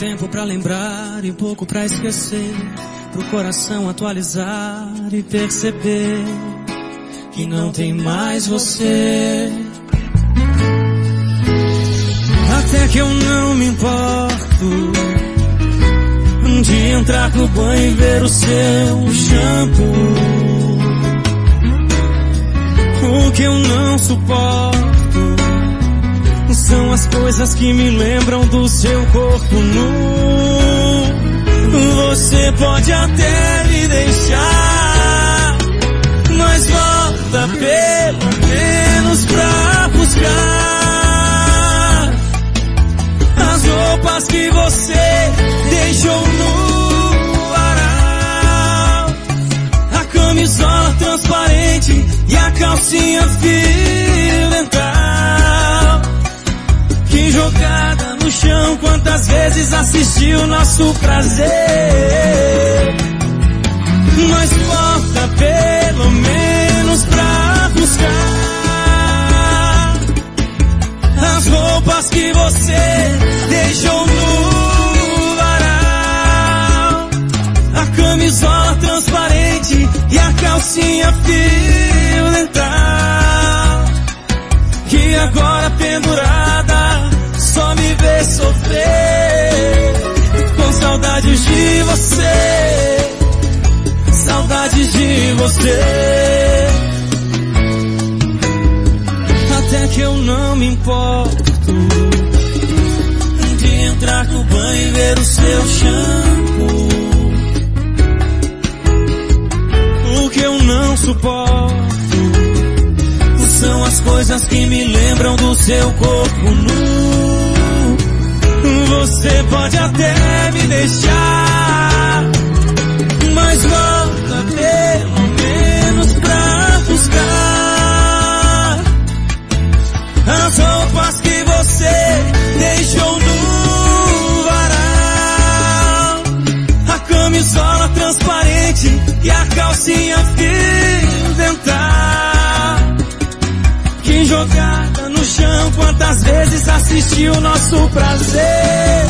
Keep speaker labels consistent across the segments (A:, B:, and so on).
A: tempo pra lembrar e um pouco pra esquecer, pro coração atualizar e perceber que não tem mais você. Até que eu não me importo de entrar no banho e ver o seu shampoo. O que eu não suporto são as coisas que me lembram do seu corpo nu. Você pode até me deixar, mas volta pelo menos pra buscar as roupas que você deixou no varal, a camisola transparente e a calcinha fio dental, que jogada no chão quantas vezes assistiu nosso prazer. Mas volta pelo menos pra buscar as roupas que você deixou no varal, a camisola transparente e a calcinha fio dental, que agora pendurada só me vê sofrer, com saudades de você, saudades de você. Até que eu não me importo de entrar no banho e ver o seu shampoo. O que eu não suporto são as coisas que me lembram do seu corpo nu. Você pode até me deixar, mas volta pelo menos pra buscar as roupas que você deixou no varal, a camisola transparente e a calcinha fio dental, que jogada no chão quantas vezes assistiu nosso prazer.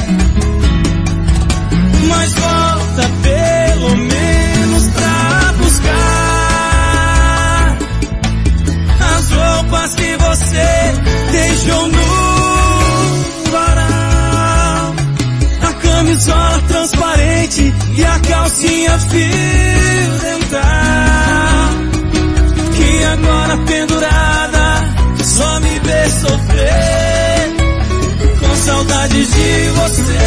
A: Mas volta pelo menos pra buscar as roupas que você deixou no varal, a camisola transparente e a calcinha fio dental, que agora pendurada só me vê sofrer, com saudades de você,